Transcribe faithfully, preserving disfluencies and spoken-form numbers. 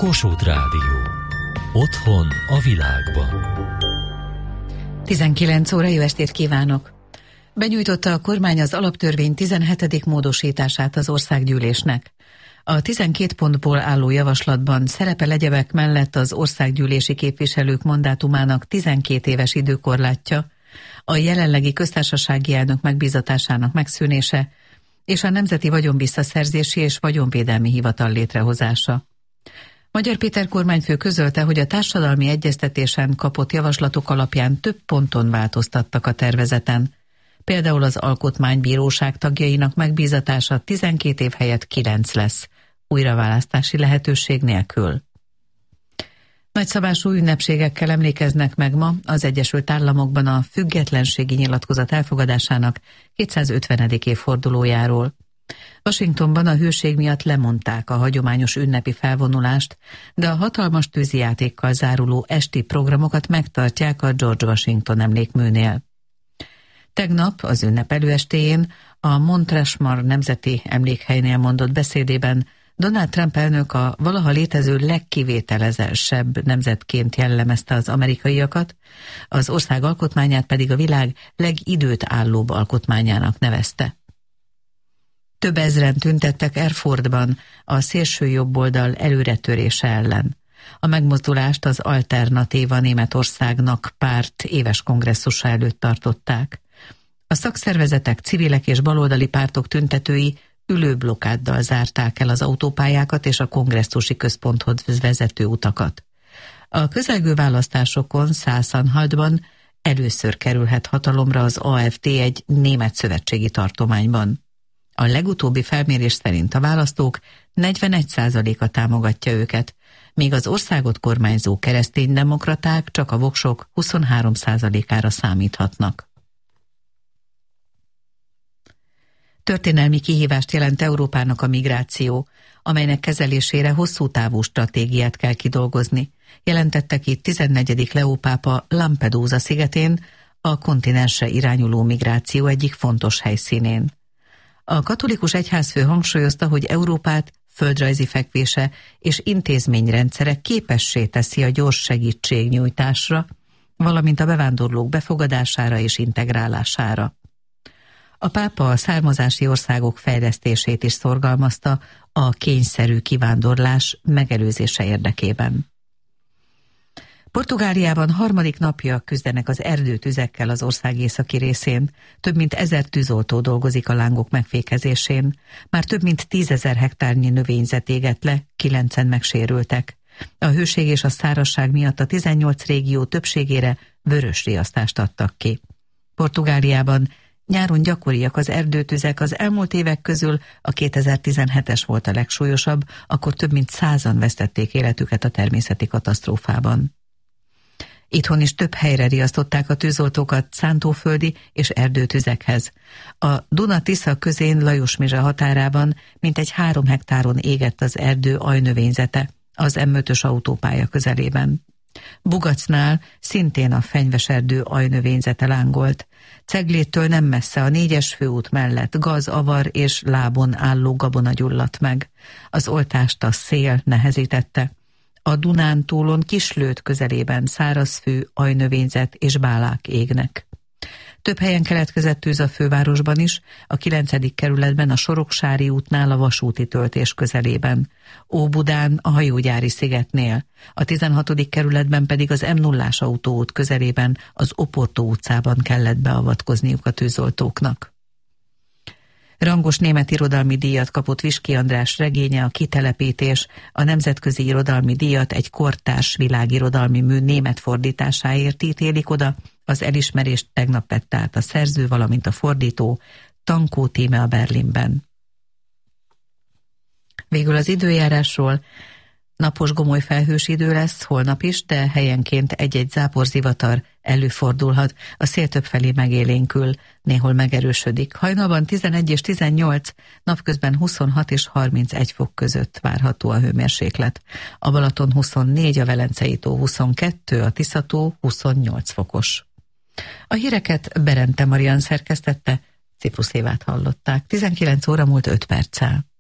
Kossuth Rádió. Otthon a világban. tizenkilenc óra, jó estét kívánok! Benyújtotta a kormány az alaptörvény tizenhetedik módosítását az országgyűlésnek. A tizenkét pontból álló javaslatban szerepel egyebek mellett az országgyűlési képviselők mandátumának tizenkét éves időkorlátja, a jelenlegi köztársasági elnök megbízatásának megszűnése és a Nemzeti Vagyonvisszaszerzési és Vagyonvédelmi Hivatal létrehozása. Magyar Péter kormányfő közölte, hogy a társadalmi egyeztetésen kapott javaslatok alapján több ponton változtattak a tervezeten. Például az Alkotmánybíróság tagjainak megbízatása tizenkét év helyett kilenc lesz, újraválasztási lehetőség nélkül. Nagyszabású ünnepségekkel emlékeznek meg ma az Egyesült Államokban a függetlenségi nyilatkozat elfogadásának kétszázötvenedik évfordulójáról. Washingtonban a hőség miatt lemondták a hagyományos ünnepi felvonulást, de a hatalmas tűzijátékkal záruló esti programokat megtartják a George Washington emlékműnél. Tegnap az ünnep előestéjén a Mount Rushmore nemzeti emlékhelynél mondott beszédében Donald Trump elnök a valaha létező legkivételezősebb nemzetként jellemezte az amerikaiakat, az ország alkotmányát pedig a világ legidőt állóbb alkotmányának nevezte. Több ezren tüntettek Erfurtban a szélső jobboldal előretörése ellen. A megmozdulást az Alternatíva Németországnak párt éves kongresszusa előtt tartották. A szakszervezetek, civilek és baloldali pártok tüntetői ülőblokkáddal zárták el az autópályákat és a kongresszusi központhoz vezető utakat. A közelgő választásokon Szászanhaltban először kerülhet hatalomra az á ef dé egy német szövetségi tartományban. A legutóbbi felmérés szerint a választók negyvenegy százaléka támogatja őket, míg az országot kormányzó kereszténydemokraták csak a voksok huszonhárom százalékára számíthatnak. Történelmi kihívást jelent Európának a migráció, amelynek kezelésére hosszú távú stratégiát kell kidolgozni, jelentette ki tizennegyedik Leó pápa Lampedusa szigetén, a kontinensre irányuló migráció egyik fontos helyszínén. A katolikus egyházfő hangsúlyozta, hogy Európát földrajzi fekvése és intézményrendszere képessé teszi a gyors segítségnyújtásra, valamint a bevándorlók befogadására és integrálására. A pápa a származási országok fejlesztését is szorgalmazta a kényszerű kivándorlás megelőzése érdekében. Portugáliában harmadik napja küzdenek az erdőtüzekkel az ország északi részén. Több mint ezer tűzoltó dolgozik a lángok megfékezésén. Már több mint tízezer hektárnyi növényzet égett le, kilencen megsérültek. A hőség és a szárazság miatt a tizennyolc régió többségére vörös riasztást adtak ki. Portugáliában nyáron gyakoriak az erdőtüzek, az elmúlt évek közül a kétezer-tizenhetes volt a legsúlyosabb, akkor több mint százan vesztették életüket a természeti katasztrófában. Itthon is több helyre riasztották a tűzoltókat szántóföldi és erdőtüzekhez. A Duna-Tisza közén Lajosmizsa határában mintegy három hektáron égett az erdő ajnövényzete, az em ötös autópálya közelében. Bugacnál szintén a fenyves erdő ajnövényzete lángolt. Cegléttől nem messze a négyes főút mellett gaz, avar és lábon álló gabona gyulladt meg. Az oltást a szél nehezítette. A Dunántúlon Kislőd közelében szárazfű, ajnövényzet és bálák égnek. Több helyen keletkezett tűz a fővárosban is, a kilencedik kerületben a Soroksári útnál a vasúti töltés közelében, Óbudán a hajógyári szigetnél, a tizenhatodik kerületben pedig az em nullás autóút közelében az Oportó utcában kellett beavatkozniuk a tűzoltóknak. Rangos német irodalmi díjat kapott Viski András regénye, a Kitelepítés, a nemzetközi irodalmi díjat egy kortárs világirodalmi mű német fordításáért ítélik oda, az elismerést tegnap vette át a szerző, valamint a fordító, Tankó Tíme a Berlinben. Végül az időjárásról: napos gomoly felhős idő lesz holnap is, de helyenként egy-egy záporzivatar előfordulhat, a szél többfelé megélénkül, néhol megerősödik. Hajnalban tizenegy és tizennyolc, napközben huszonhat és harmincegy fok között várható a hőmérséklet. A Balaton huszonnégy, a Velencei tó huszonkettő, a Tisza-tó huszonnyolc fokos. A híreket Berente Marian szerkesztette, Ciprusz Évát hallották. tizenkilenc óra múlt öt perccel.